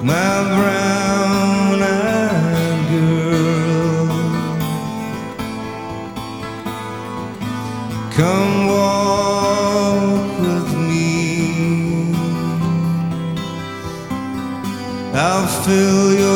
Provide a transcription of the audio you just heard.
my brown-eyed girl. Come walk with me, I'll fill your